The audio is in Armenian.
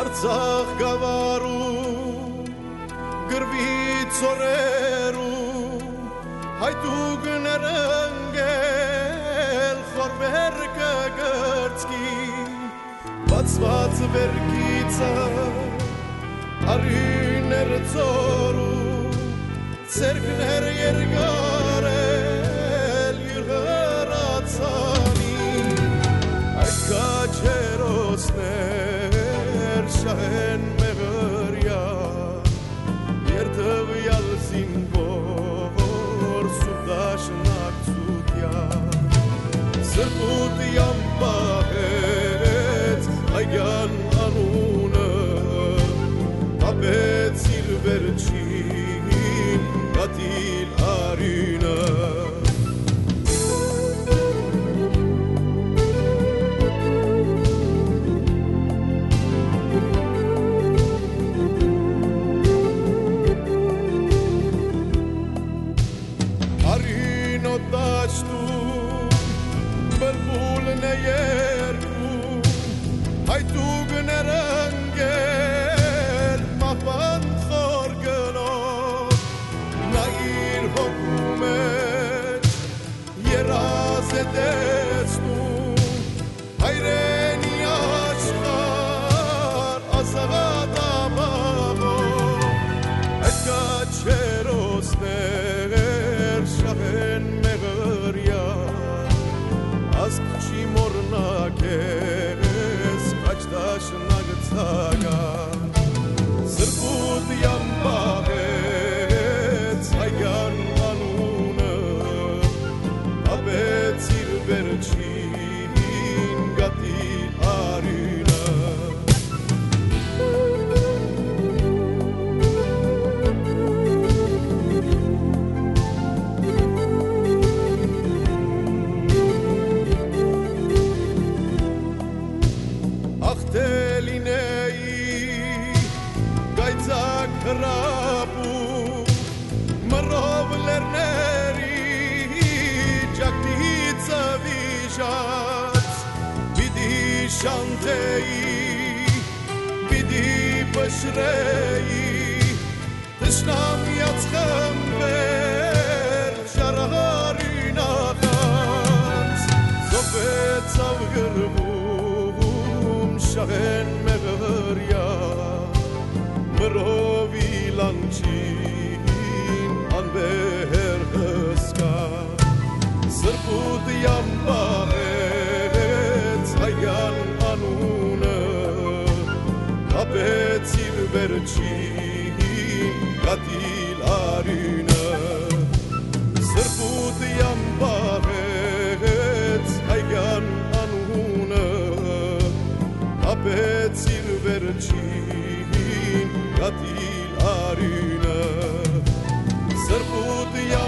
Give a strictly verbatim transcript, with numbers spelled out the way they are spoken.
Արցախ գավառում գրվի ծորերում հայտուգներ ընկել խորբերկը գրծքի բացված վերքիցը արիներ ծորում ցերկներ երկարել յուրացանի այդ կաչերոսներ շահեն մեղրյա երթվյալ զինվոր սուդաշնակցուտյա սրտուտ յամպահեց այգյան անունը ապեց իր վերջին գատիլ արինը Սրբուտ յամպահեց այգյան անունը ապեց իր վերջին գատիլ արինը Հրապու մռով լերների ճակտիցը վիժած պիտի շանթեի պիտի պշրեի տշնամյաց խմբեր շարահարին ախած զոպեցավ գրվում շահեն մեղրյա մռով լանչին անբեր հսկա սրբուտ յամպահեց այգյան անունը ապեց իր վերջին գատիլ արինը սրբուտ յամպահեց այգյան անունը ապեց իր վերջին գատիլ արինը սրբուտ